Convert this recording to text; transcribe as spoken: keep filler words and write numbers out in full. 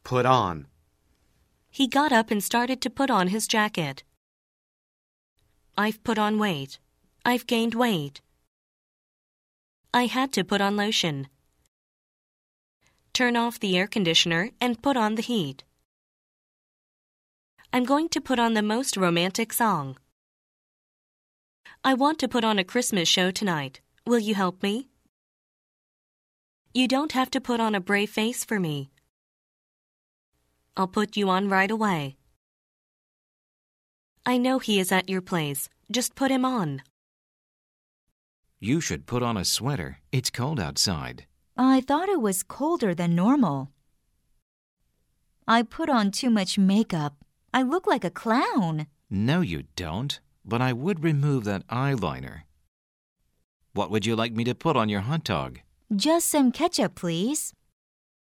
Put on. He got up and started to put on his jacket. I've put on weight. I've gained weight. I had to put on lotion. Turn off the air conditioner and put on the heat. I'm going to put on the most romantic song. I want to put on a Christmas show tonight. Will you help me? You don't have to put on a brave face for me. I'll put you on right away. I know he is at your place. Just put him on. You should put on a sweater. It's cold outside. I thought it was colder than normal. I put on too much makeup. I look like a clown. No, you don't. But I would remove that eyeliner. What would you like me to put on your hot dog? Just some ketchup, please.